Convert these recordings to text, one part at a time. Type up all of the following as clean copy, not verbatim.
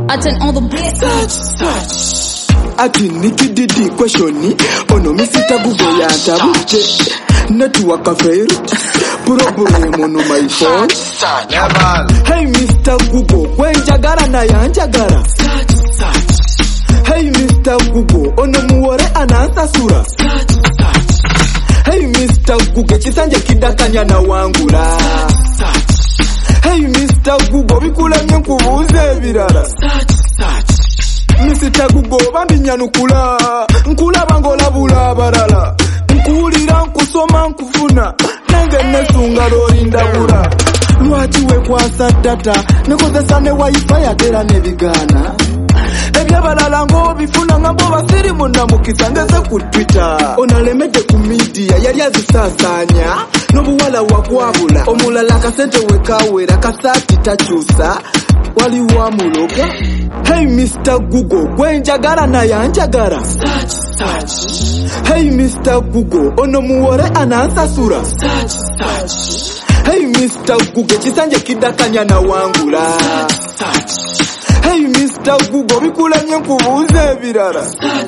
I turn on the beat. Search. Ati nikididi questioni. Ono misita Google ya tabute. Network affair. Problem on my phone. Hey Mr. Google, kwenjagara na yanjagara. Hey Mr. Google, ono muwore anansa sura. Hey Mr. Google, chisanje kidakanya na wangula. Hey Mr. Google, bikulemye nkubuuze ebirala. Mr. Google, bambi nyanukula. Nkulaba ng'olabula abalala. Nkuwulira nkusoma nkufuna. Nenge nesunga lw'olindabula. Lwaki wekwasa data nekozesa ne wifi atera nebigaana. Ebyabalala ng'obifuna nga mboba siri munnamukisa ngeze ku Twitter. Onalemedde ku media yali azisaasaanya n'obuwala wakwabula. Omulala akasente wekawera kasaati takyusa waliwo amuloga. Hey Mr. Google, gwenjagala naye anjagala. Hey Mr. Google, ono muwore anansasula. Hey Mr. Google, chisanje kidakanya na wangula. Hey Mr. Google, bikulemye nkubuuze ebirala.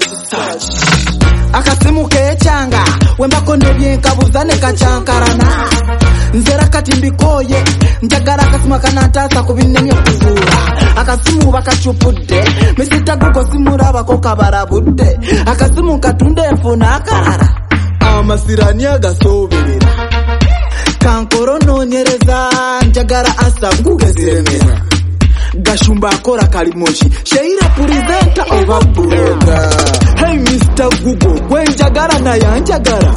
Akasimu kechanga wembako nebyenkabuza ne kachankarana. Nzera kati mbikoye njagala akasimu kanantasa ku binnemye okuzuula. Akasimu bakacupudde Mr. Google simulabako kabarabudde. Akasimu katunda enfuna akalala amasirani agasoberera. Kankoro nonyereza njagala asa ngugeziremera. Gashumba akora kalimoshi Sheira presenter oba bloga. Hey Mr. Google, gwenjagala naye anjagala.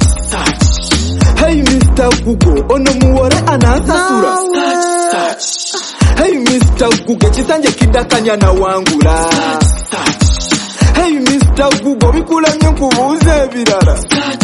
Hey Mr. Google, ono muwore anansasula. Hey Mr. Google, chisanje kidakanya na wangula. Hey Mr. Google, bikulemye nkubuuze ebirala.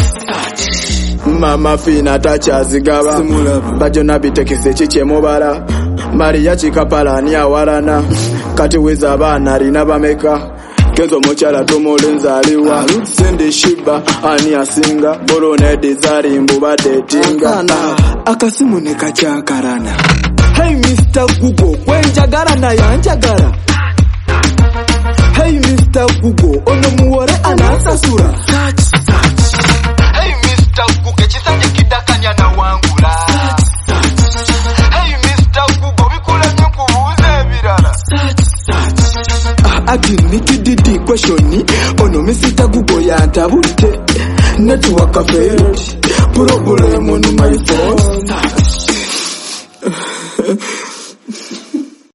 Mama fina tachazigaba bajona bitekise chichemobala. Maria chikapala ni awarana. Kati weza abana alina bameka. Kezo mokyala tomolenza aliwa. Sende shiba ani asinga. Borone dizari mbubade tinga. Akasimu ne kachankarana. Hey Mr. Google, gwenjagala naye anjagala. Hey Mr. Google, ono muwore anansasula. Hey Mr. Google, chisanje kidakanya na wangula. Hey Mr. Google, bikulemye nkubuuze ebirala. Ati nikididi questioni. Ono Mr. Google yantabudde. Network affair. Problem on my phone.